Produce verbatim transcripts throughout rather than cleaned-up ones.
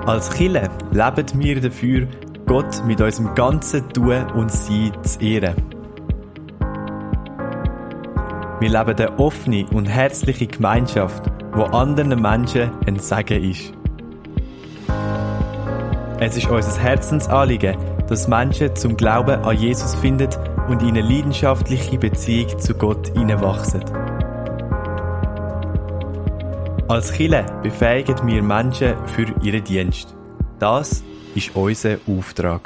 Als Kirche leben wir dafür, Gott mit unserem ganzen Tun und Sein zu ehren. Wir leben eine offene und herzliche Gemeinschaft, wo anderen Menschen ein Segen ist. Es ist unser Herzensanliegen, dass Menschen zum Glauben an Jesus finden und in eine leidenschaftliche Beziehung zu Gott hineinwachsen. Als Kirche befähigen wir Menschen für ihren Dienst. Das ist unser Auftrag.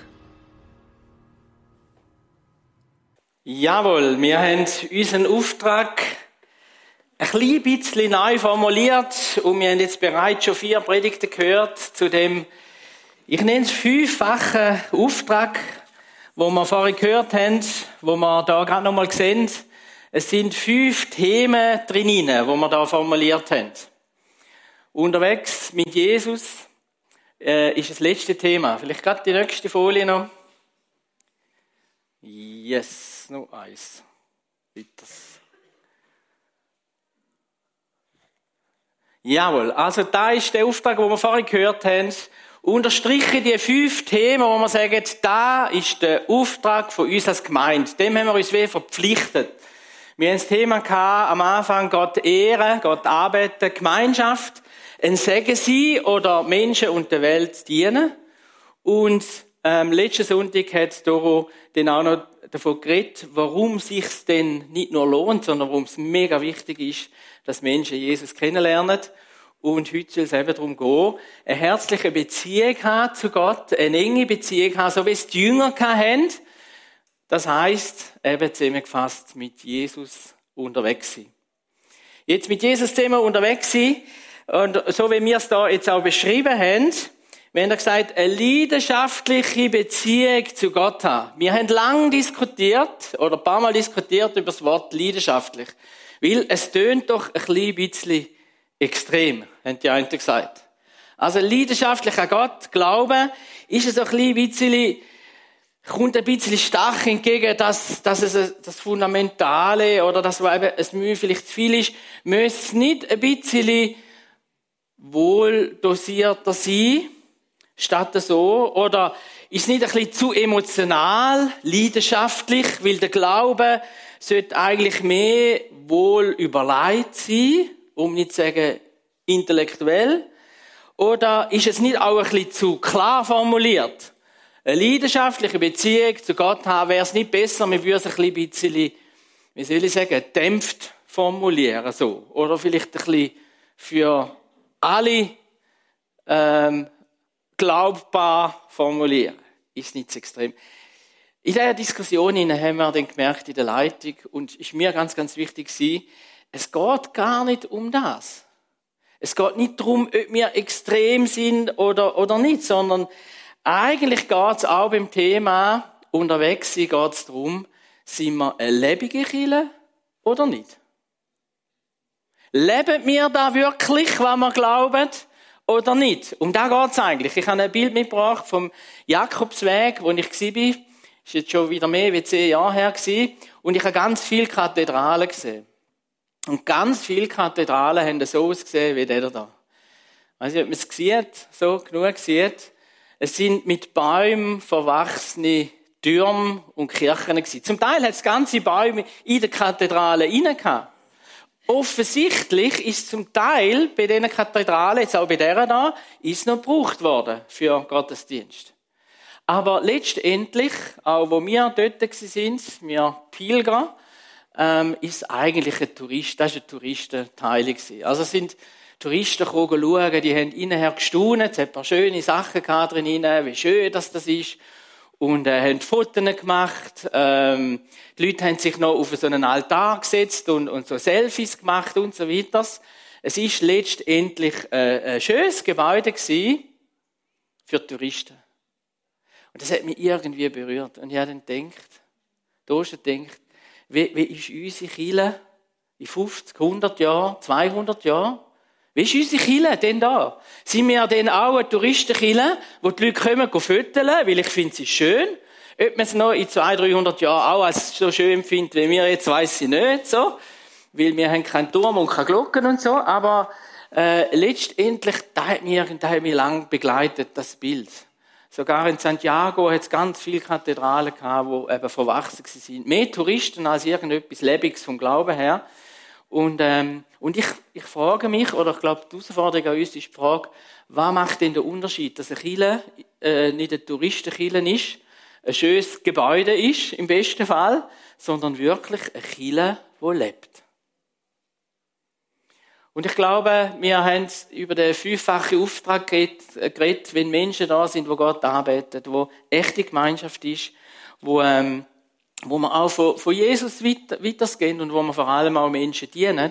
Jawohl, wir haben unseren Auftrag ein klein bisschen neu formuliert und wir haben jetzt bereits schon vier Predigten gehört zu dem, ich nenne es fünffachen Auftrag, wo wir vorhin gehört haben, wo wir da gerade noch mal sehen. Es sind fünf Themen drin, die wir da formuliert haben. Unterwegs mit Jesus äh, ist das letzte Thema. Vielleicht gerade die nächste Folie noch. Yes, noch eins. Weiters. Jawohl, also da ist der Auftrag, den wir vorhin gehört haben. Unterstriche die fünf Themen, wo wir sagen, da ist der Auftrag von uns als Gemeinde. Dem haben wir uns wie verpflichtet. Wir haben das Thema gehabt, am Anfang Gott ehren, Gott arbeiten, Gemeinschaft, ein Segen sein oder Menschen und der Welt dienen. Und ähm, letzten Sonntag hat Doro dann auch noch davon geredet, warum sich's denn nicht nur lohnt, sondern warum es mega wichtig ist, dass Menschen Jesus kennenlernen. Und heute soll es eben darum gehen, eine herzliche Beziehung haben zu Gott, eine enge Beziehung haben, so wie es die Jünger hatten. Das heisst, eben zusammengefasst, mit Jesus unterwegs sein. Jetzt mit Jesus zusammen unterwegs sein, und so wie wir es da jetzt auch beschrieben haben, wir haben gesagt, eine leidenschaftliche Beziehung zu Gott haben. Wir haben lange diskutiert, oder ein paar Mal diskutiert über das Wort leidenschaftlich. Weil es tönt doch ein klein bisschen extrem, haben die einen gesagt. Also leidenschaftlich an Gott glauben, ist es ein klein bisschen, kommt ein bisschen stark entgegen, dass, dass es das Fundamentale oder das, was eben es Mühe vielleicht zu viel ist, müsste es nicht ein bisschen wohl dosierter sein, statt so, oder ist es nicht ein bisschen zu emotional, leidenschaftlich, weil der Glaube sollte eigentlich mehr wohl überlegt sein, um nicht zu sagen intellektuell, oder ist es nicht auch ein bisschen zu klar formuliert? Eine leidenschaftliche Beziehung zu Gott haben, wäre es nicht besser, wir würden es ein bisschen, wie soll ich sagen, dämpft formulieren, so. Oder vielleicht ein bisschen für alle ähm, glaubbar formulieren. Ist nicht so extrem. In dieser Diskussion haben wir dann gemerkt in der Leitung, und ist mir ganz, ganz wichtig gewesen, es geht gar nicht um das. Es geht nicht darum, ob wir extrem sind oder, oder nicht, sondern eigentlich geht es auch beim Thema unterwegs sein, geht es darum, sind wir eine lebendige Kirche oder nicht? Leben wir da wirklich, was wir glauben, oder nicht? Um das geht es eigentlich. Ich habe ein Bild mitgebracht vom Jakobsweg, wo ich war. Das ist jetzt schon wieder mehr als zehn Jahre her gewesen. Und ich habe ganz viele Kathedralen gesehen. Und ganz viele Kathedralen haben so ausgesehen wie der da. Ich weiß nicht, ob man es sieht, so genug sieht. Es sind mit Bäumen verwachsene Türme und Kirchen gewesen. Zum Teil hat es ganze Bäume in der Kathedrale rein gehabt. Offensichtlich ist zum Teil bei diesen Kathedralen, jetzt auch bei dieser da, ist noch gebraucht worden für Gottesdienst. Aber letztendlich, auch wo wir dort sind, wir Pilger, ähm, ist eigentlich ein Tourist, das ist ein Touristenteil gewesen. Also es sind Touristen gekommen schauen, die haben innenher gestaunt, es hat ein paar schöne Sachen gehabt drin, wie schön das, das ist. Und äh, haben Fotos gemacht. Ähm, die Leute haben sich noch auf so einen Altar gesetzt und, und so Selfies gemacht und so weiter. Es ist letztendlich äh, ein schönes Gebäude gewesen für Touristen. Und das hat mich irgendwie berührt. Und ich habe dann gedacht, da schon gedacht, wie, wie ist unsere Kirche in fünfzig, hundert Jahren, zweihundert Jahren? Wie ist unsere Kirche denn da? Sind wir denn auch eine Touristenkirche, wo die Leute kommen, fotografieren, weil ich finde sie schön? Ob man es noch in zweihundert, dreihundert Jahren auch als so schön empfindet, wie wir jetzt, weiss ich nicht, so. Weil wir haben keinen Turm und keine Glocken und so, aber, äh, letztendlich, da hat mich, da hat mich lang begleitet, das Bild. Sogar in Santiago hat es ganz viele Kathedralen gehabt, die eben verwachsen sind. Mehr Touristen als irgendetwas Lebendiges vom Glauben her. Und, ähm, und ich, ich frage mich, oder ich glaube, die Herausforderung an uns ist die Frage, was macht denn der Unterschied, dass eine Kirche äh, nicht eine Touristenkirche ist, ein schönes Gebäude ist, im besten Fall, sondern wirklich eine Kirche, die lebt. Und ich glaube, wir haben über den fünffachen Auftrag geredet, wenn Menschen da sind, die Gott anbeten, wo echte Gemeinschaft ist, wo, ähm, wo man auch von, von Jesus weiter, weitergehen und wo man vor allem auch Menschen dienen,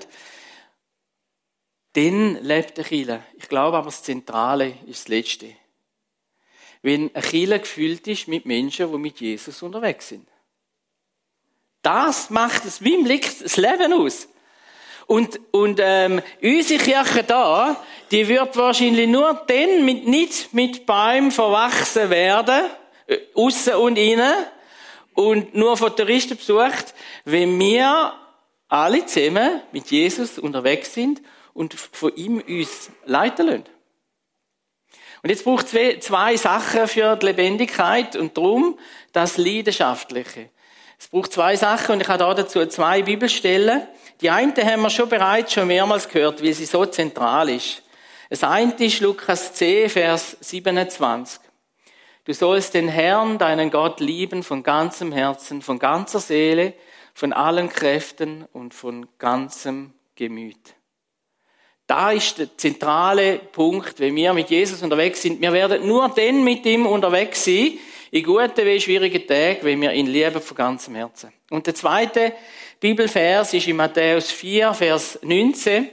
dann lebt eine Kirche. Ich glaube aber, das Zentrale ist das Letzte. Wenn eine Kirche gefüllt ist mit Menschen, die mit Jesus unterwegs sind. Das macht es, wie im Licht, das Leben aus. Und, und ähm, unsere Kirche da, die wird wahrscheinlich nur dann mit, nicht mit Bäumen verwachsen werden, äh, aussen und innen, und nur von Touristen besucht, wenn wir alle zusammen mit Jesus unterwegs sind und von ihm uns leiten lassen. Und jetzt braucht es zwei, zwei Sachen für die Lebendigkeit und darum das Leidenschaftliche. Es braucht zwei Sachen und ich habe da dazu zwei Bibelstellen. Die eine haben wir schon bereits schon mehrmals gehört, weil sie so zentral ist. Das eine ist Lukas zehn, Vers siebenundzwanzig. Du sollst den Herrn, deinen Gott, lieben von ganzem Herzen, von ganzer Seele, von allen Kräften und von ganzem Gemüt. Da ist der zentrale Punkt, wenn wir mit Jesus unterwegs sind. Wir werden nur dann mit ihm unterwegs sein, in guten wie schwierigen Tagen, wenn wir ihn lieben von ganzem Herzen. Und der zweite Bibelvers ist in Matthäus vier, Vers neunzehn.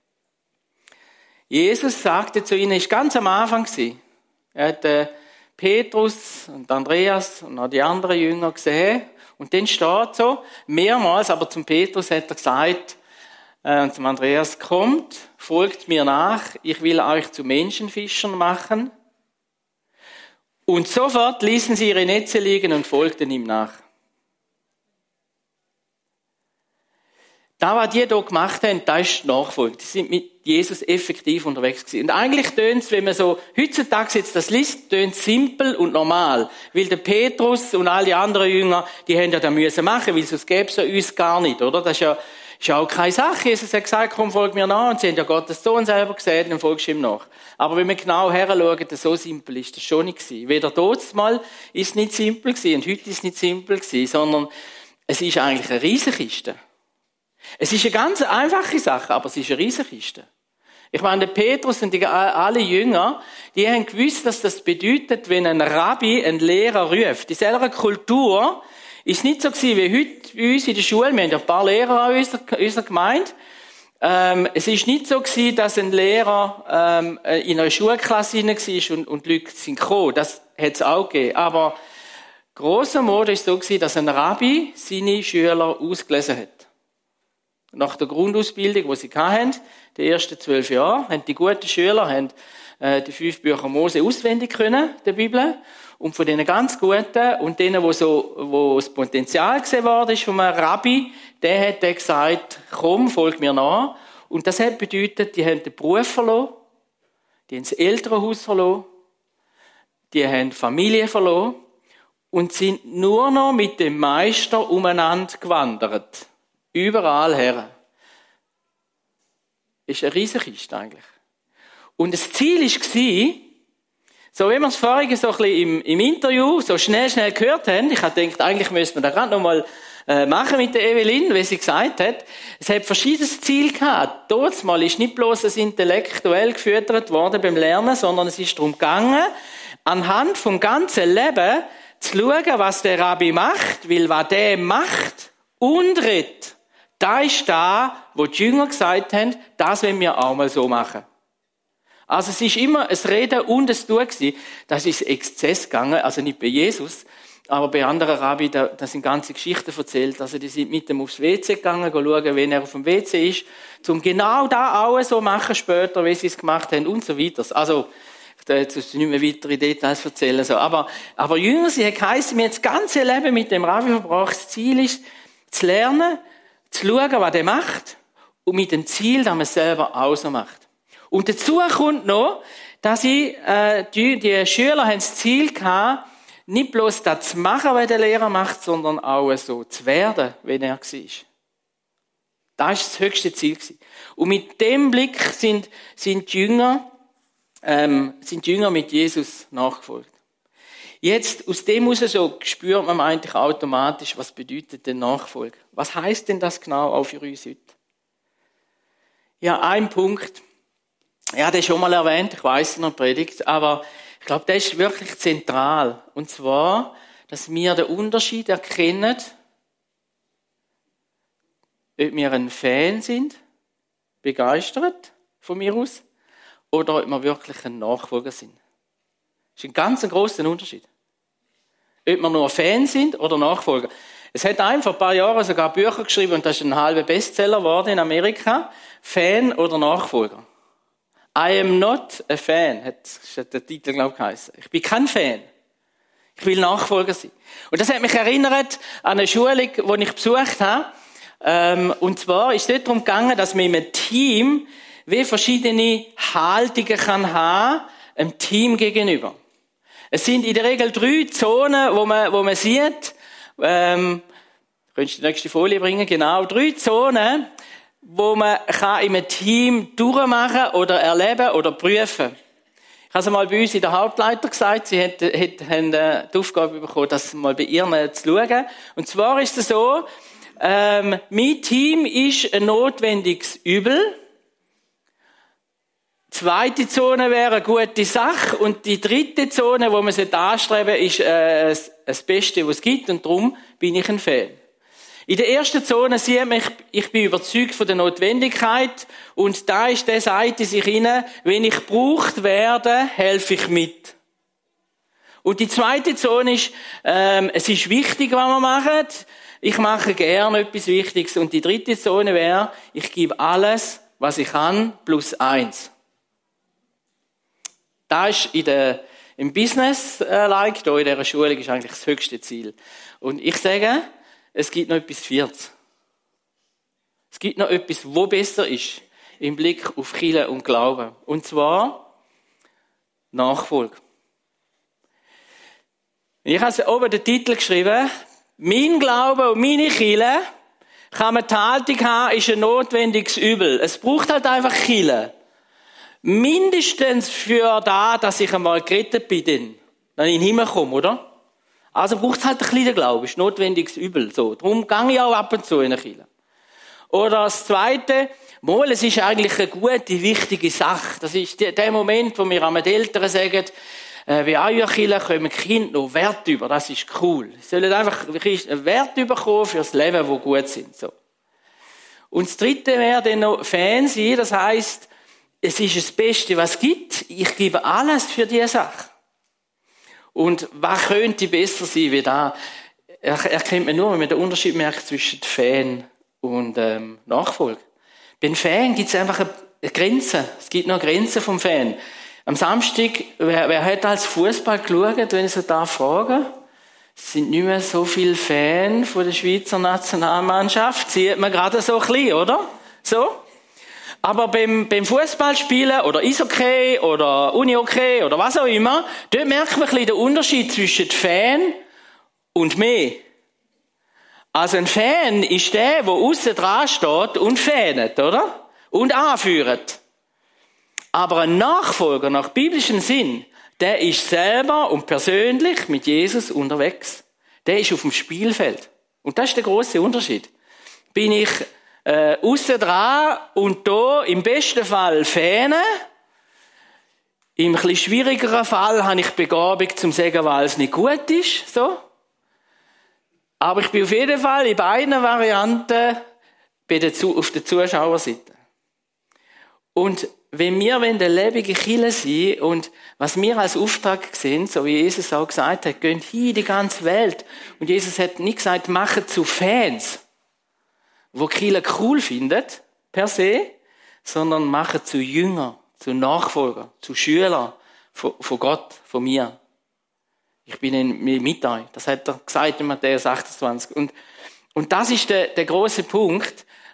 Jesus sagte zu ihnen, ist ganz am Anfang gewesen. Er hat äh, Petrus und Andreas und auch die anderen Jünger gesehen. Und dann steht so, mehrmals, aber zum Petrus hat er gesagt, äh, und zum Andreas, kommt, folgt mir nach, ich will euch zu Menschenfischern machen. Und sofort ließen sie ihre Netze liegen und folgten ihm nach. Da, was die hier gemacht haben, das ist die Nachfolge. Die sind mit Jesus effektiv unterwegs gewesen. Und eigentlich tönt es, wenn man so heutzutage jetzt das liest, tönt es simpel und normal. Weil der Petrus und all die anderen Jünger, die haben ja das müssen machen, weil sonst gäbe es ja uns gar nicht, oder? Das ist ja, ist ja auch keine Sache. Jesus hat gesagt, komm, folg mir nach. Und sie haben ja Gottes Sohn selber gesehen, dann folgst du ihm nach. Aber wenn wir genau heranschauen, so simpel ist das schon nicht gewesen. Weder dort mal ist es nicht simpel gewesen und heute ist es nicht simpel gewesen, sondern es ist eigentlich eine Riesenkiste. Es ist eine ganz einfache Sache, aber es ist eine Riesenkiste. Ich meine, der Petrus und die, alle Jünger, die haben gewusst, dass das bedeutet, wenn ein Rabbi einen Lehrer ruft. In selber Kultur ist nicht so gewesen wie heute bei uns in der Schule. Wir haben ja ein paar Lehrer an unserer, unserer Gemeinde. Ähm, es ist nicht so gewesen, dass ein Lehrer ähm, in einer Schulklasse hinein war und, und die Leute sind gekommen. Das hat es auch gegeben. Aber grosser Mode ist so gewesen, dass ein Rabbi seine Schüler ausgelesen hat. Nach der Grundausbildung, die sie hatten, die ersten zwölf Jahre, haben die guten Schüler haben, äh, die fünf Bücher Mose auswendig können, der Bibel. Und von denen ganz Guten und denen, wo so, wo das Potenzial gesehen worden ist von einem Rabbi, der hat dann gesagt, komm, folg mir nach. Und das hat bedeutet, die haben den Beruf verloren, die haben das Elternhaus verloren, die haben die Familie verloren und sind nur noch mit dem Meister umeinander gewandert. Überall her. Ist eine Riesenkiste eigentlich. Und das Ziel war, so wie wir es vorhin so ein bisschen im, im Interview so schnell, schnell gehört haben, ich habe gedacht, eigentlich müssen wir das gerade noch mal äh, machen mit der Evelyn, wie sie gesagt hat. Es hat verschiedenes Ziel gehabt. Dort mal ist nicht bloß das intellektuell gefüttert worden beim Lernen, sondern es ist darum gegangen, anhand vom ganzen Leben zu schauen, was der Rabbi macht, weil was der macht und redet, da ist da, wo die Jünger gesagt haben, das wollen wir auch mal so machen. Also es ist immer ein Reden und ein Tun gewesen. Das ist Exzess gegangen, also nicht bei Jesus, aber bei anderen Rabbi, da, da sind ganze Geschichten erzählt. Also die sind mit ihm aufs W C gegangen, schauen, wenn er auf dem W C ist, um genau da auch so machen später, wie sie es gemacht haben und so weiter. Also ich darf jetzt nicht mehr weitere Details erzählen. So. Aber, aber Jünger, sie haben geheißen, wir haben das ganze Leben mit dem Rabbi verbracht. Das Ziel ist, zu lernen, zu schauen, was er macht und mit dem Ziel, dass man es selber auch so macht. Und dazu kommt noch, dass ich, äh, die, die Schüler haben das Ziel gehabt, nicht bloß das zu machen, was der Lehrer macht, sondern auch so zu werden, wie er war. Das war das höchste Ziel. Und mit dem Blick sind, sind die Jünger, ähm, sind die Jünger mit Jesus nachgefolgt. Jetzt, aus dem heraus so spürt man eigentlich automatisch, was bedeutet denn Nachfolge? Was heisst denn das genau auch für uns heute? Ja, ein Punkt. Ja, der ist schon mal erwähnt, ich weiss in der Predigt, aber ich glaube, der ist wirklich zentral. Und zwar, dass wir den Unterschied erkennen, ob wir ein Fan sind, begeistert von mir aus, oder ob wir wirklich ein Nachfolger sind. Das ist ein ganz grosser Unterschied. Ob wir nur Fan sind oder Nachfolger. Es hat einem vor ein paar Jahren sogar Bücher geschrieben, und das ist ein halber Bestseller geworden in Amerika. Fan oder Nachfolger. I am not a fan, hat der Titel, glaube ich, geheißen. Ich bin kein Fan. Ich will Nachfolger sein. Und das hat mich erinnert an eine Schulung, die ich besucht habe. Ähm, und zwar ist es dort darum gegangen, dass man im Team wie verschiedene Haltungen kann haben, einem Team gegenüber. Es sind in der Regel drei Zonen, wo man, wo man sieht, ähm, könntest du die nächste Folie bringen, genau, drei Zonen, wo man kann in einem Team durchmachen oder erleben oder prüfen. Ich habe es mal bei uns in der Hauptleiter gesagt, sie hat, hat, haben die Aufgabe bekommen, das mal bei ihr zu schauen. Und zwar ist es so, ähm, mein Team ist ein notwendiges Übel. Die zweite Zone wäre eine gute Sache und die dritte Zone, wo man anstreben sollte, ist äh, das Beste, was es gibt, und darum bin ich ein Fan. In der ersten Zone sieht man, ich, ich bin überzeugt von der Notwendigkeit, und da ist der Seite sich hinein, wenn ich gebraucht werde, helfe ich mit. Und die zweite Zone ist, ähm, es ist wichtig, was wir machen. Ich mache gerne etwas Wichtiges. Und die dritte Zone wäre, ich gebe alles, was ich kann, plus eins. Das ist in der, im Business-like, hier in dieser Schulung, ist eigentlich das höchste Ziel. Und ich sage, es gibt noch etwas Viertes. Es gibt noch etwas, wo besser ist, im Blick auf Kirche und Glauben. Und zwar Nachfolge. Ich habe oben den Titel geschrieben, mein Glaube und meine Kirche, kann man die Haltung haben, ist ein notwendiges Übel. Es braucht halt einfach Kirche. Mindestens für da, dass ich einmal gerettet bin, dann, dann in den Himmel komme, oder? Also braucht es halt ein bisschen Glaube, ist notwendiges Übel, so. Darum gehe ich auch ab und zu in eine Kirche. Oder das Zweite, mal, es ist eigentlich eine gute, wichtige Sache. Das ist der Moment, wo wir an den Eltern sagen, äh, wie euer Kirche kommen Kinder noch Wert über, das ist cool. Sie sollen einfach einen Wert bekommen für das Leben, wo gut sind, so. Und das Dritte wäre dann noch Fan sein, das heisst, es ist das Beste, was es gibt. Ich gebe alles für diese Sache. Und was könnte besser sein wie da? Erkennt man nur, wenn man den Unterschied merkt zwischen Fan und ähm, Nachfolge. Beim Fan gibt es einfach eine Grenze. Es gibt noch Grenzen vom Fan. Am Samstag, wer, wer hat als Fußball geschaut, wenn ich so da frage? Es sind nicht mehr so viele Fans von der Schweizer Nationalmannschaft. Sieht man gerade so ein bisschen, oder? So? Aber beim, beim Fußballspielen oder Eishockey oder Unihockey oder was auch immer, dort merkt man ein bisschen den Unterschied zwischen Fan und mir. Also ein Fan ist der, der aussen dran steht und fanet, oder? Und anführt. Aber ein Nachfolger nach biblischem Sinn, der ist selber und persönlich mit Jesus unterwegs. Der ist auf dem Spielfeld. Und das ist der grosse Unterschied. Bin ich Äh, aussen dran und da im besten Fall Fähne. Im etwas schwierigeren Fall habe ich Begabung zum sagen, weil es nicht gut ist, so. Aber ich bin auf jeden Fall in beiden Varianten bei der, auf der Zuschauerseite. Und wenn wir eine lebende Kirche sind und was wir als Auftrag sehen, so wie Jesus auch gesagt hat, geht hin in die ganze Welt. Und Jesus hat nicht gesagt, macht zu Fans, wo Kirche cool findet, per se, sondern machen zu Jünger, zu Nachfolger, zu Schüler von, von Gott, von mir. Ich bin in, mit euch. Das hat er gesagt in Matthäus achtundzwanzig. Und, und das ist der, der große Punkt.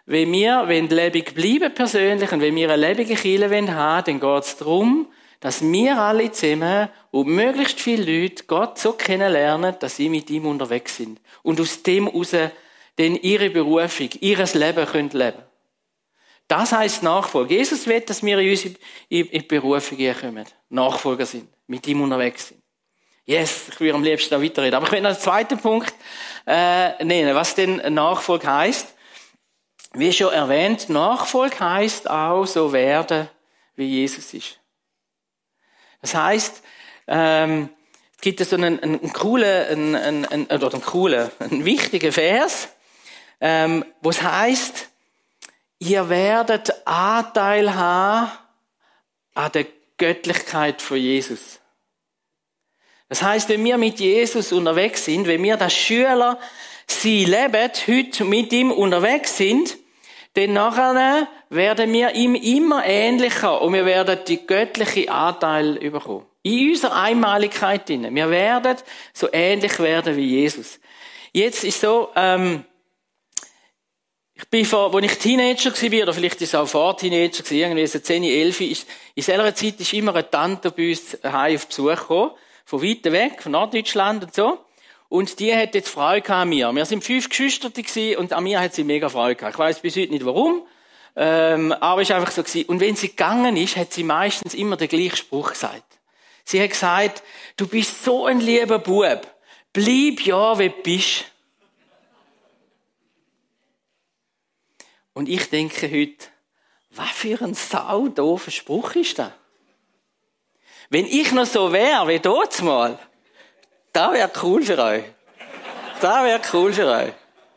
wenn wir lebendig bleiben persönlich und wenn wir eine lebendige Kirche haben wollen, dann geht es darum, dass wir alle zusammen und möglichst viele Leute Gott so kennenlernen, dass sie mit ihm unterwegs sind. Und aus dem heraus dann ihre Berufung, ihres Leben können leben. Das heisst Nachfolge. Jesus will, dass wir in unsere in die Berufung kommen. Nachfolger sind. Mit ihm unterwegs sind. Yes, ich würde am liebsten da weiterreden. Aber ich will noch einen zweiten Punkt äh, nennen, was denn Nachfolge heisst. Wie schon erwähnt, Nachfolge heisst auch so werden, wie Jesus ist. Das heisst, ähm, es gibt so einen, einen, einen coolen, einen, einen, oder einen coolen, einen wichtigen Vers, ähm, wo es heisst, ihr werdet Anteil haben an der Göttlichkeit von Jesus. Das heisst, wenn wir mit Jesus unterwegs sind, wenn wir als Schüler sie leben, heute mit ihm unterwegs sind, dann nachher werden wir ihm immer ähnlicher und wir werden die göttliche Anteil bekommen. In unserer Einmaligkeit drin. Wir werden so ähnlich werden wie Jesus. Jetzt ist so, ähm, ich bin vor, als ich Teenager war, oder vielleicht ist es auch vor Teenager gewesen, irgendwie so zehn, elf, ist, in dieser Zeit ist immer eine Tante bei uns heim auf Besuch gekommen, von weit weg, von Norddeutschland und so. Und die hat jetzt Freude an mir. Wir sind fünf Geschwister gewesen, und an mir hat sie mega Freude gehabt. Ich weiss bis heute nicht warum, ähm, aber es war einfach so gewesen. Und wenn sie gegangen ist, hat sie meistens immer den gleichen Spruch gesagt. Sie hat gesagt, du bist so ein lieber Bub. Bleib ja, wie du bist. Und ich denke heute, was für ein saudoofer Spruch ist das? Wenn ich noch so wäre wie dort mal, das wäre cool für euch. Das wäre cool für euch.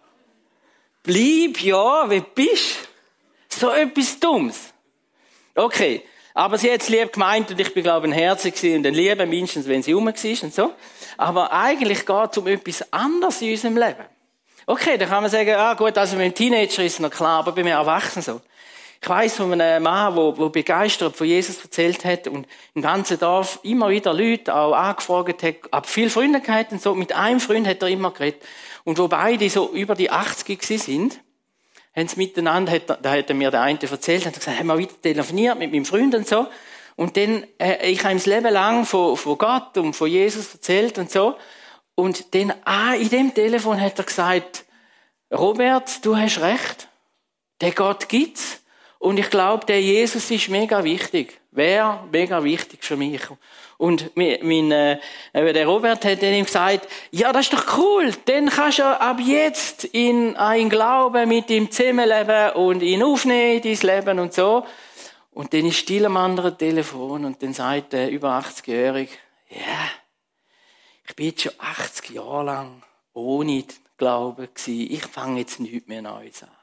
Bleib ja, wie du bist. So etwas Dummes. Okay, aber sie hat es lieb gemeint und ich bin, glaube ich, ein Herzig und ein Lieber, mindestens wenn sie rum war und so. Aber eigentlich geht es um etwas anderes in unserem Leben. Okay, dann kann man sagen, ah gut, also mit einem Teenager ist es noch klar, aber bei mir Erwachsenen so. Ich weiss von einem Mann, der, der begeistert von Jesus erzählt hat und im ganzen Dorf immer wieder Leute auch angefragt hat, ab viel Freunde gehabt und so. Mit einem Freund hat er immer geredet. Und wo beide so über die achtzig gewesen sind, haben sie miteinander, hat, da hat er mir der eine erzählt, hat gesagt, haben wir wieder telefoniert mit meinem Freund und so. Und dann, äh, ich habe ihm das Leben lang von, von Gott und von Jesus erzählt und so. Und dann, ah, in dem Telefon hat er gesagt, Robert, du hast recht. Der Gott gibt's. Und ich glaube, der Jesus ist mega wichtig. Wäre mega wichtig für mich. Und mein, äh, der Robert hat dann ihm gesagt, ja, das ist doch cool. Dann kannst du ab jetzt in einen Glauben mit ihm zusammenleben und ihn aufnehmen in dein Leben und so. Und dann ist still am anderen Telefon und dann sagt der über achtzig-Jährige, ja, yeah, ich bin jetzt schon achtzig Jahre lang ohne Glauben gewesen. Ich fange jetzt nichts mehr Neues an.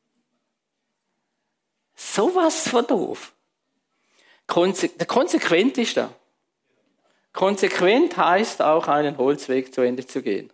So was von doof. Konse- konsequent ist das. Konsequent heisst auch, einen Holzweg zu Ende zu gehen.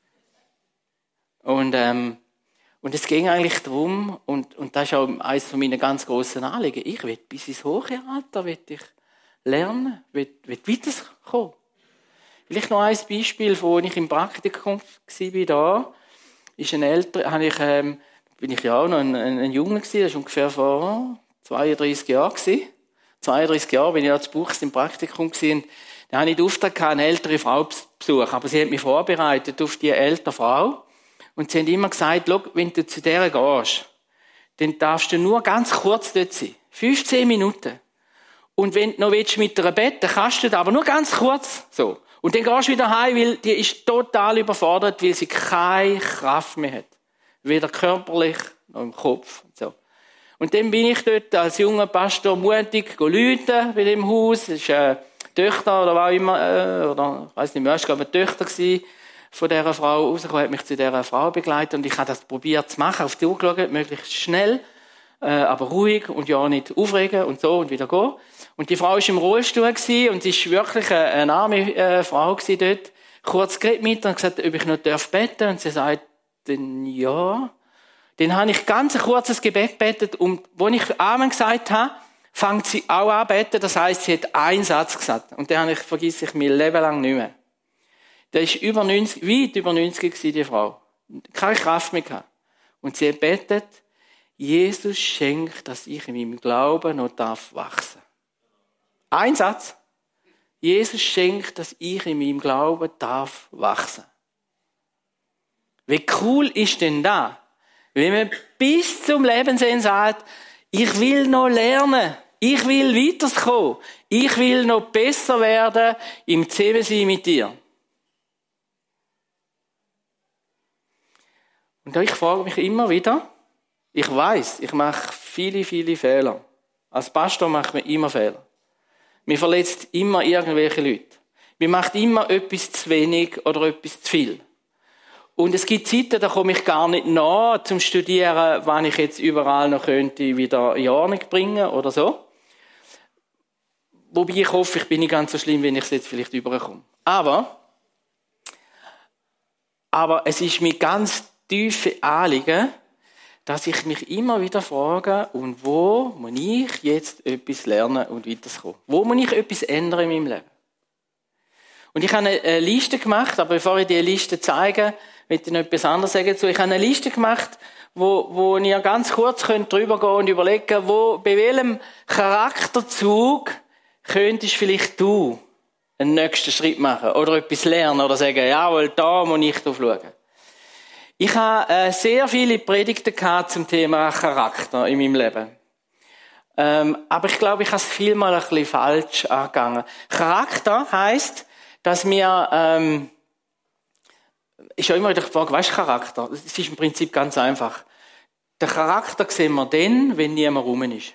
Und, ähm, und es ging eigentlich darum, und, und das ist auch eines von meinen ganz grossen Anliegen, ich will bis ins hohe Alter will ich lernen, will, will weiterkommen. Vielleicht noch ein Beispiel, von als ich im Praktikum war, da, ist ein älterer, habe ich, ähm, bin ich ja auch noch ein, ein, ein Junge gewesen, das war ungefähr vor zweiunddreissig Jahren gewesen. zweiunddreissig Jahre bin ich ja zu Buchs im Praktikum gewesen. Da hatte ich den Auftrag, eine ältere Frau zu besuchen. Aber sie hat mich vorbereitet auf die ältere Frau. Und sie haben immer gesagt, schau, wenn du zu der gehst, dann darfst du nur ganz kurz dort sein. fünfzehn Minuten. Und wenn du noch willst, mit ihr beten, kannst du das, aber nur ganz kurz, so. Und dann gehst du wieder heim, weil die ist total überfordert, weil sie keine Kraft mehr hat. Weder körperlich, noch im Kopf, und so. Und dann bin ich dort als junger Pastor mutig läuten bei dem Haus. Es ist eine Töchter oder was auch immer, äh, oder, ich weiss nicht mehr, es war glaube ich eine Töchter gewesen, von dieser Frau rausgekommen, hat mich zu dieser Frau begleitet und ich habe das probiert zu machen, auf die Uhr geschaut, möglichst schnell, äh, aber ruhig und ja nicht aufregen und so und wieder gehen. Und die Frau war im Rollstuhl gewesen, und sie ist wirklich eine, eine arme äh, Frau gewesen dort. Kurz geredet mit ihr und gesagt, ob ich noch darf beten, und sie sagt dann ja. Dann habe ich ganz ein kurzes Gebet gebetet, und als ich Amen gesagt habe, fängt sie auch an zu beten, das heisst, sie hat einen Satz gesagt. Und den habe ich, vergesse ich mein Leben lang nicht mehr. Da ist über neunzig, weit über neunzig gewesen, die Frau. Keine Kraft mehr gehabt. Und sie hat betet, Jesus schenkt, dass ich in meinem Glauben noch darf wachsen. Ein Satz. Jesus schenkt, dass ich in meinem Glauben darf wachsen. Wie cool ist denn das? Wenn man bis zum Lebensende sagt, ich will noch lernen, ich will weiterkommen, ich will noch besser werden im Zusammensein mit dir. Und ich frage mich immer wieder, ich weiß, ich mache viele, viele Fehler. Als Pastor macht man immer Fehler. Man verletzt immer irgendwelche Leute. Man macht immer etwas zu wenig oder etwas zu viel. Und es gibt Zeiten, da komme ich gar nicht nach zum Studieren, wann ich jetzt überall noch könnte wieder in Ordnung bringen oder so. Wobei ich hoffe, ich bin nicht ganz so schlimm, wenn ich es jetzt vielleicht überkomme. Aber, aber es ist mir ganz tiefe Anliegen, dass ich mich immer wieder frage, und wo muss ich jetzt etwas lernen und weiterkommen? Wo muss ich etwas ändern in meinem Leben? Und ich habe eine Liste gemacht, aber bevor ich diese Liste zeige, möchte ich noch etwas anderes sagen dazu. Ich habe eine Liste gemacht, wo, wo ihr ganz kurz könnt drüber gehen und überlegen, wo, bei welchem Charakterzug könntest vielleicht du einen nächsten Schritt machen oder etwas lernen oder sagen, jawohl, da muss ich drauf schauen. Ich habe äh, sehr viele Predigten gehabt zum Thema Charakter in meinem Leben. Ähm, aber ich glaube, ich habe es vielmal ein bisschen falsch angegangen. Charakter heisst, dass wir, ähm, ist ja immer wieder die Frage, was ist Charakter? Es ist im Prinzip ganz einfach. Den Charakter sehen wir dann, wenn niemand rum ist.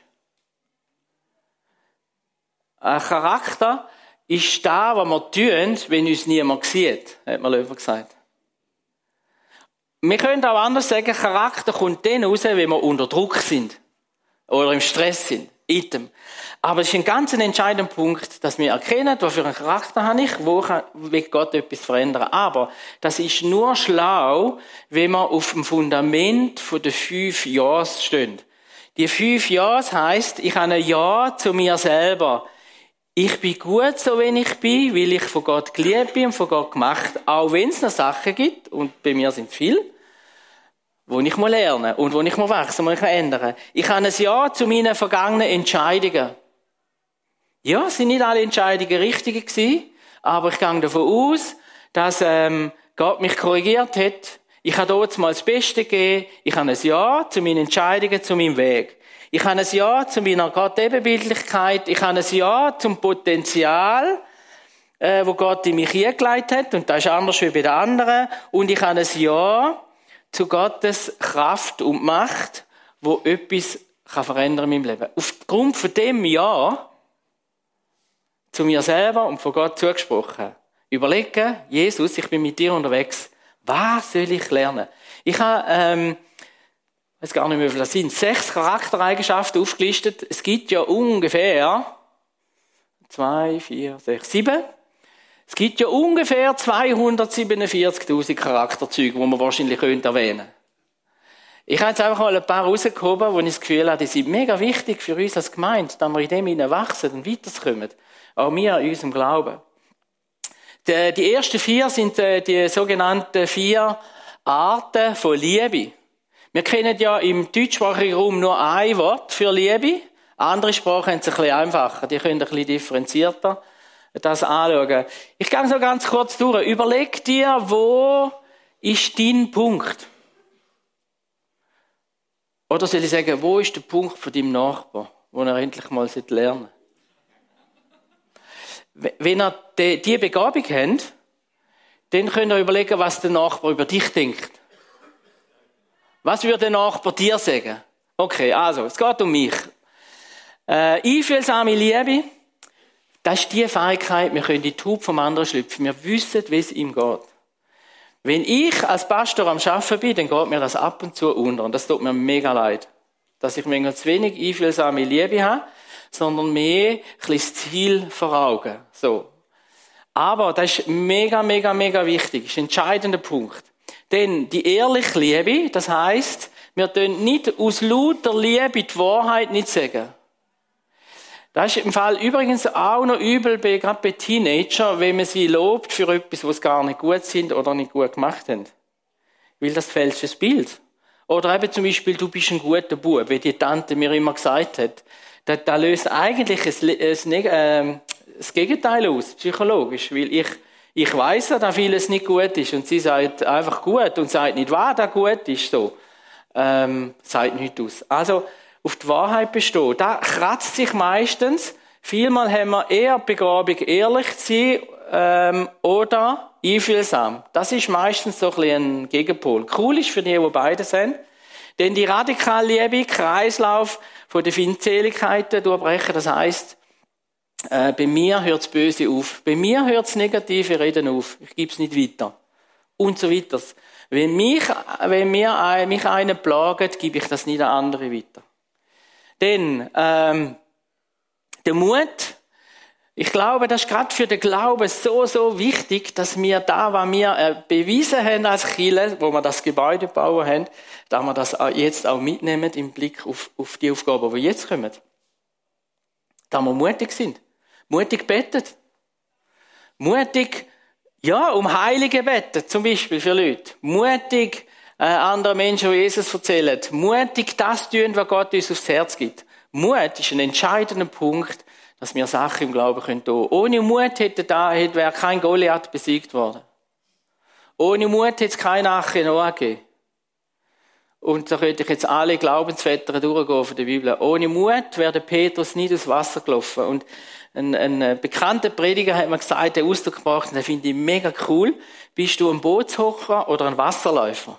Ein Charakter ist da, was wir tun, wenn uns niemand sieht, hat man Löwer gesagt. Wir können auch anders sagen, Charakter kommt dann raus, wenn wir unter Druck sind. Oder im Stress sind. Item. Aber es ist ein ganz entscheidender Punkt, dass wir erkennen, was für einen Charakter habe ich, wo will Gott etwas verändern. Aber das ist nur schlau, wenn wir auf dem Fundament von den fünf Ja's stehen. Die fünf Ja's heisst, ich habe ein Ja zu mir selber. Ich bin gut, so wie ich bin, weil ich von Gott geliebt bin und von Gott gemacht. Auch wenn es noch Sachen gibt, und bei mir sind es viele, wo ich lernen muss und wo ich wachsen muss, wo ich ändern. Ich habe ein Ja zu meinen vergangenen Entscheidungen. Ja, es sind nicht alle Entscheidungen richtig gewesen, aber ich gehe davon aus, dass ähm, Gott mich korrigiert hat. Ich habe dort mal das Beste gegeben. Ich habe ein Ja zu meinen Entscheidungen, zu meinem Weg. Ich habe ein Ja zu meiner Gott-Ebenbildlichkeit. Ich habe ein Ja zum Potenzial, äh, wo Gott in mich hingelegt hat. Und das ist anders wie bei den anderen. Und ich habe ein Ja zu Gottes Kraft und Macht, wo etwas kann verändern in meinem Leben. Aufgrund von dem Ja zu mir selber und von Gott zugesprochen. Überlegen, Jesus, ich bin mit dir unterwegs. Was soll ich lernen? Ich habe, ähm, ich weiß gar nicht mehr, wie viele das sind, sechs Charaktereigenschaften aufgelistet. Es gibt ja ungefähr zwei, vier, sechs, sieben. Es gibt ja ungefähr zweihundertsiebenundvierzigtausend Charakterzüge, die man wahrscheinlich könnte erwähnen. Ich habe jetzt einfach mal ein paar rausgehoben, wo ich das Gefühl habe, die sind mega wichtig für uns als Gemeinde, dass wir in dem hinein wachsen und weiterkommen. Auch wir in unserem Glauben. Die, die ersten vier sind die sogenannten vier Arten von Liebe. Wir kennen ja im deutschsprachigen Raum nur ein Wort für Liebe. Andere Sprachen haben es ein bisschen einfacher. Die können ein bisschen differenzierter das anschauen. Ich gehe so ganz kurz durch. Überleg dir, wo ist dein Punkt? Oder soll ich sagen, wo ist der Punkt von deinem Nachbar, wo er endlich mal lernen sollte? Wenn ihr diese Begabung habt, dann könnt ihr überlegen, was der Nachbar über dich denkt. Was würde der Nachbar dir sagen? Okay, also, es geht um mich. Äh, einfühlsame Liebe, das ist die Fähigkeit, wir können in die Tube vom anderen schlüpfen. Wir wissen, wie es ihm geht. Wenn ich als Pastor am Arbeiten bin, dann geht mir das ab und zu unter. Und das tut mir mega leid. Dass ich manchmal zu wenig einfühlsame Liebe habe, sondern mehr ein bisschen das Ziel vor Augen. So. Aber das ist mega, mega, mega wichtig. Das ist ein entscheidender Punkt. Denn die ehrliche Liebe, das heisst, wir tun nicht aus lauter Liebe die Wahrheit nicht sagen. Das ist im Fall übrigens auch noch übel, bei, gerade bei Teenagern, wenn man sie lobt für etwas, was gar nicht gut sind oder nicht gut gemacht haben. Weil das fälscht das Bild. Oder eben zum Beispiel, du bist ein guter Bub, wie die Tante mir immer gesagt hat. Das, das löst eigentlich ein, ein, äh, das Gegenteil aus, psychologisch. Weil ich, ich weiss ja, dass vieles nicht gut ist. Und sie sagt einfach gut und sagt nicht, was da gut ist, so. Ähm, sagt nichts aus. Also, auf die Wahrheit bestehen. Da kratzt sich meistens. Vielmal haben wir eher die Begabung, ehrlich zu sein, ähm, oder einfühlsam. Das ist meistens so ein bisschen ein Gegenpol. Cool ist für die, die beides sind. Denn die radikale Liebe, Kreislauf von den Feindseligkeiten durchbrechen, das heisst, äh, bei mir hört das Böse auf. Bei mir hört das negative Reden auf. Ich gebe es nicht weiter. Und so weiter. Wenn mich, wenn mir, mich einer plagt, gebe ich das nicht an andere weiter. Denn, ähm, der Mut, ich glaube, das ist gerade für den Glauben so, so wichtig, dass wir da, was wir äh, bewiesen haben als Kirche, wo wir das Gebäude bauen haben, dass wir das auch jetzt auch mitnehmen im Blick auf, auf die Aufgaben, die jetzt kommen. Dass wir mutig sind. Mutig betet. Mutig, ja, um Heilige beten, zum Beispiel für Leute. Mutig, äh, anderen Menschen, die Jesus erzählen. Mutig das tun, was Gott uns aufs Herz gibt. Mut ist ein entscheidender Punkt, dass wir Sachen im Glauben tun können. Ohne Mut hätte da, hätte, wäre kein Goliath besiegt worden. Ohne Mut hätte es keine Arche Noah gegeben. Und da könnte ich jetzt alle Glaubensväter durchgehen von der Bibel. Ohne Mut wäre der Petrus nicht ins Wasser gelaufen. Und ein, ein bekannter Prediger hat mir gesagt, der Ausdruck gebracht, und den finde ich mega cool. Bist du ein Bootshocher oder ein Wasserläufer?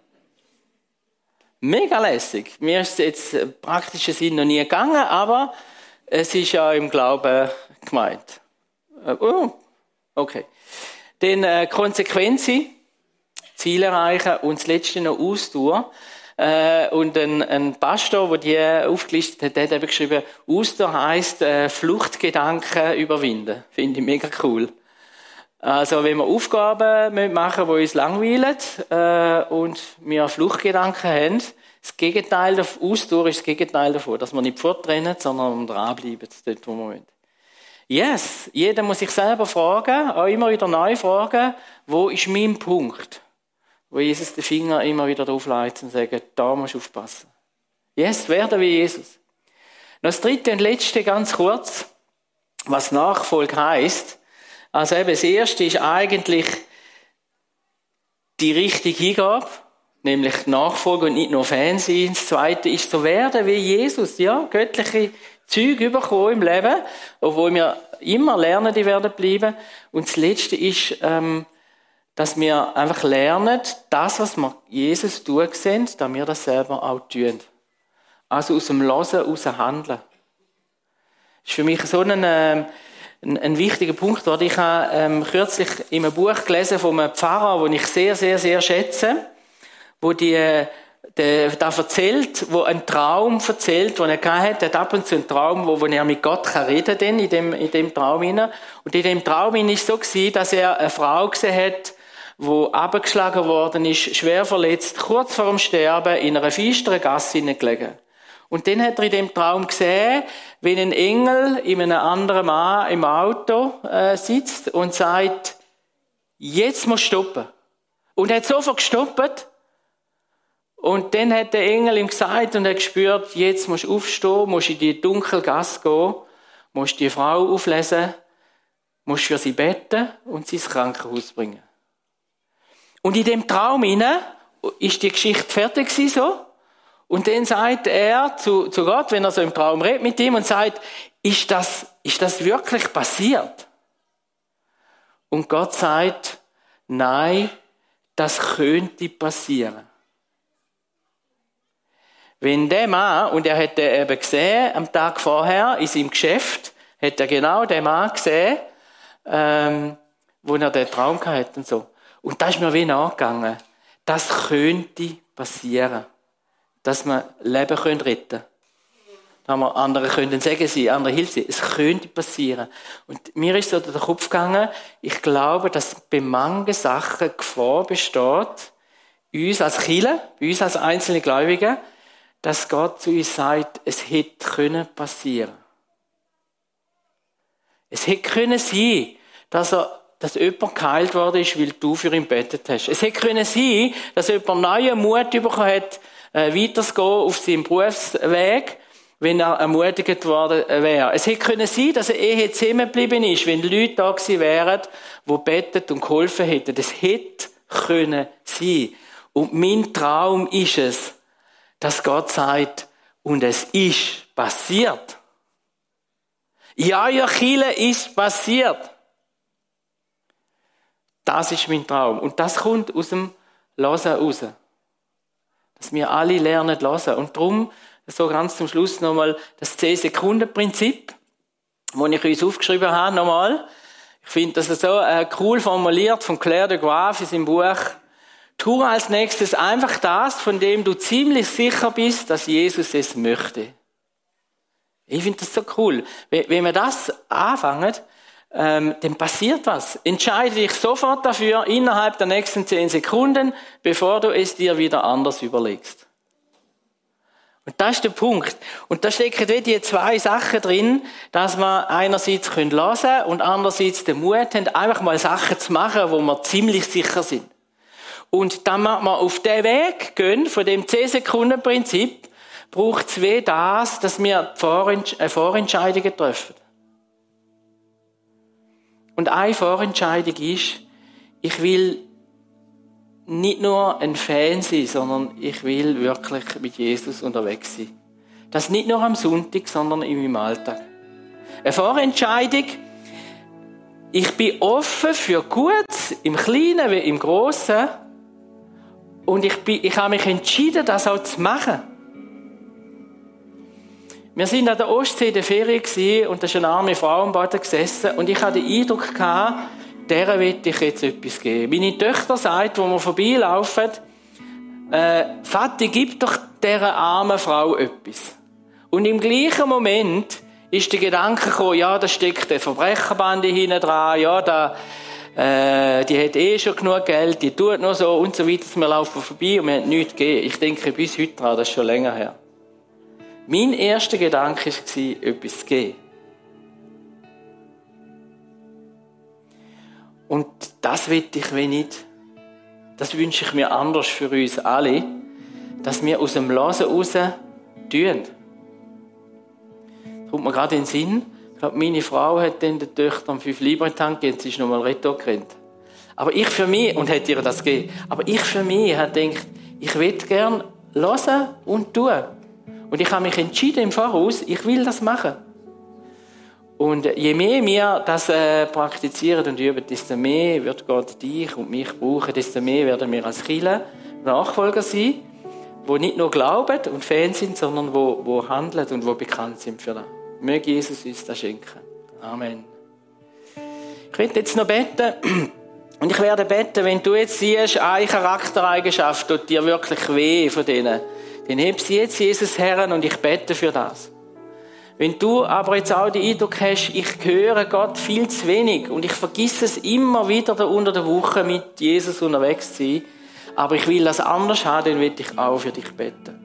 Mega lässig. Mir ist es jetzt im praktischen Sinn noch nie gegangen, aber es ist ja im Glauben gemeint. Oh, okay. Dann äh, Konsequenzen, Ziel erreichen und das Letzte noch Ausdauer. Äh, und ein, ein Pastor, der die aufgelistet hat, der hat eben geschrieben, Ausdauer heisst äh, Fluchtgedanken überwinden. Finde ich mega cool. Also wenn wir Aufgaben machen, die uns langweilen äh, und wir Fluchtgedanken haben, das Gegenteil der Ausdauer ist das Gegenteil davon, dass wir nicht fortrennen, sondern dranbleiben, dort wo wir wollen. Yes, jeder muss sich selber fragen, auch immer wieder neu fragen, wo ist mein Punkt? Wo Jesus den Finger immer wieder drauf legt und sagt, da musst du aufpassen. Yes, werden wie Jesus. Noch das dritte und letzte ganz kurz, was Nachfolge heisst. Also eben, das erste ist eigentlich die richtige Hingabe, nämlich die Nachfolge und nicht nur Fan sein. Das zweite ist so werden wie Jesus, ja, göttliche Züge bekommen im Leben, obwohl wir immer lernen, die werden bleiben. Und das letzte ist, ähm, dass wir einfach lernen, das, was wir Jesus tun sehen, dass wir das selber auch tun. Also aus dem Hören, aus dem Handeln. Das ist für mich so ein, ähm, Ein, ein wichtiger Punkt war, ich habe ähm, kürzlich in einem Buch gelesen von einem Pfarrer, den ich sehr, sehr, sehr schätze, wo die, äh, der, da erzählt, wo einen Traum erzählt, den er gehabt hat. Er hat ab und zu einen Traum, wo, wo er mit Gott kann reden kann, in dem, in dem Traum hinein. Und in dem Traum hinein ist so gewesen, dass er eine Frau gesehen hat, die abgeschlagen worden ist, schwer verletzt, kurz vor dem Sterben, in einer finsteren Gasse hineingelegen. Und dann hat er in dem Traum gesehen, wie ein Engel in einem anderen Mann im Auto äh, sitzt und sagt, jetzt musst du stoppen. Und er hat sofort gestoppt. Und dann hat der Engel ihm gesagt und er hat gespürt, jetzt musst du aufstehen, musst in die dunkle Gasse gehen, musst die Frau auflesen, musst für sie beten und sie ins Krankenhaus bringen. Und in dem Traum hinein ist die Geschichte fertig gewesen, so. Und dann sagt er zu, zu Gott, wenn er so im Traum redet mit ihm und sagt, ist das, ist das wirklich passiert? Und Gott sagt, nein, das könnte passieren. Wenn der Mann, und er hat eben gesehen, am Tag vorher, in seinem Geschäft, hat er genau den Mann gesehen, ähm, wo er den Traum hatte und so. Und da ist mir wie nachgegangen. Das könnte passieren. Dass wir Leben retten können. Dass wir anderen können Segen sein, andere Hilfe sein. Es könnte passieren. Und mir ist so durch den Kopf gegangen, ich glaube, dass bei manchen Sachen Gefahr besteht, uns als Kirche, bei uns als einzelne Gläubige, dass Gott zu uns sagt, es hätte können passieren. Es hätte können sein, dass er dass jemand geheilt worden ist, weil du für ihn betet hast. Es hätte können sein, dass jemand neuen Mut bekommen hat, äh, weiterzugehen auf seinem Berufsweg, wenn er ermutigt worden wäre. Es hätte können sein, dass er eher zusammengeblieben ist, wenn Leute da gewesen wären, die bettet und geholfen hätten. Das hätte können sein. Und mein Traum ist es, dass Gott sagt, und es ist passiert. Ja, ja, Chile ist passiert. Das ist mein Traum. Und das kommt aus dem Hören raus. Dass wir alle lernen hören. Und darum, so ganz zum Schluss nochmal das zehn-Sekunden-Prinzip, das ich uns aufgeschrieben habe, nochmal. Ich finde das so äh, cool formuliert von Claire de Graaf in seinem Buch. Tu als nächstes einfach das, von dem du ziemlich sicher bist, dass Jesus es möchte. Ich finde das so cool. Wenn wir das anfangen, ähm, dann passiert was. Entscheide dich sofort dafür, innerhalb der nächsten zehn Sekunden, bevor du es dir wieder anders überlegst. Und das ist der Punkt. Und da stecken die zwei Sachen drin, dass wir einerseits hören können und andererseits den Mut haben, einfach mal Sachen zu machen, wo wir ziemlich sicher sind. Und dann wir auf den Weg gehen, von dem zehn-Sekunden-Prinzip, braucht es wie das, dass wir Vorentscheidungen treffen. Und eine Vorentscheidung ist, ich will nicht nur ein Fan sein, sondern ich will wirklich mit Jesus unterwegs sein. Das nicht nur am Sonntag, sondern in meinem Alltag. Eine Vorentscheidung, ich bin offen für Gutes, im Kleinen wie im Grossen. Und ich, bin, ich habe mich entschieden, das auch zu machen. Wir sind an der Ostsee in der Ferien gewesen, und da ist eine arme Frau am Boden gesessen und ich hatte den Eindruck gehabt, der will ich jetzt etwas geben. Meine Töchter sagt, wo wir vorbeilaufen, äh, Vati, gib doch dieser armen Frau etwas. Und im gleichen Moment ist der Gedanke gekommen, ja, da steckt eine Verbrecherbande hinten dran, ja, da, äh, die hat eh schon genug Geld, die tut nur so und so weiter. Wir laufen vorbei und wir haben nichts gegeben. Ich denke bis heute dran, das ist schon länger her. Mein erster Gedanke war, etwas zu geben. Und das will ich wie nicht. Das wünsche ich mir anders für uns alle, dass wir aus dem Lassen raus tun. Das kommt mir gerade in den Sinn. Ich glaube, meine Frau hat dann den Töchtern fünf Lieber in die Hand gegeben, sie ist nochmal Retto gerannt. Aber ich für mich, und hat ihr das gegeben, aber ich für mich habe gedacht, ich will gerne hören und tun. Und ich habe mich entschieden im Voraus, ich will das machen. Und je mehr wir das äh, praktizieren und üben, desto mehr wird Gott dich und mich brauchen, desto mehr werden wir als Kirche Nachfolger sein, die nicht nur glauben und Fans sind, sondern wo, wo handeln und wo bekannt sind für das. Möge Jesus uns das schenken. Amen. Ich werde jetzt noch beten. Und ich werde beten, wenn du jetzt siehst, eine Charaktereigenschaft tut dir wirklich weh von denen, dann heb sie jetzt Jesus her und ich bete für das. Wenn du aber jetzt auch den Eindruck hast, ich höre Gott viel zu wenig und ich vergesse es immer wieder da unter der Woche mit Jesus unterwegs zu sein, aber ich will das anders haben, dann will ich auch für dich beten.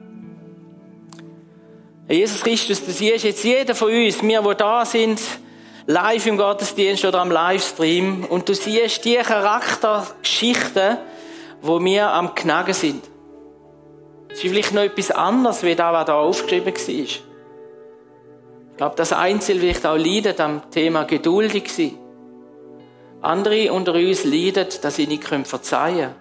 Jesus Christus, du siehst jetzt jeder von uns, wir, die da sind, live im Gottesdienst oder am Livestream, und du siehst die Charaktergeschichten, wo wir am Knacken sind. Es ist vielleicht noch etwas anderes, wie das, was da aufgeschrieben war. Ich glaube, das Einzel vielleicht auch leidet am Thema geduldig sein. Andere unter uns leiden, dass sie nicht verzeihen können.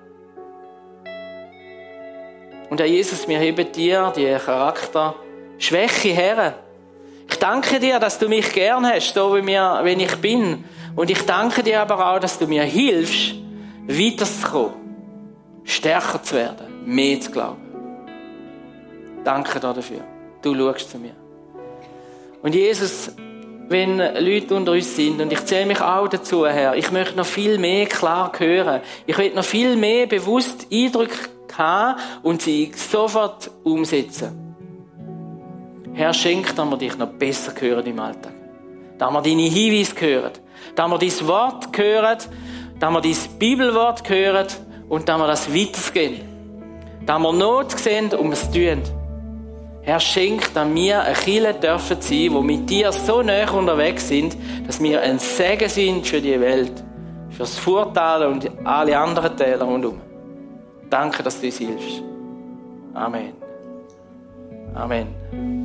Und Herr Jesus, wir heben dir die Charakterschwäche her. Ich danke dir, dass du mich gern hast, so wie, mir, wie ich bin. Und ich danke dir aber auch, dass du mir hilfst, weiterzukommen, stärker zu werden, mehr zu glauben. Danke dir dafür. Du schaust zu mir. Und Jesus, wenn Leute unter uns sind, und ich zähle mich auch dazu, Herr, ich möchte noch viel mehr klar hören. Ich will noch viel mehr bewusst Eindrücke haben und sie sofort umsetzen. Herr, schenk, dass wir dich noch besser hören im Alltag. Dass wir deine Hinweise hören. Dass wir dein Wort hören. Dass wir dein Bibelwort hören. Und dass wir das weitergehen. Dass wir Not sehen und es tun. Herr, schenk, dass wir eine Kirche dürfen sein, die mit dir so nah unterwegs sind, dass wir ein Segen sind für die Welt. Für das Furtal und alle anderen Täler rundherum. Danke, dass du uns hilfst. Amen. Amen.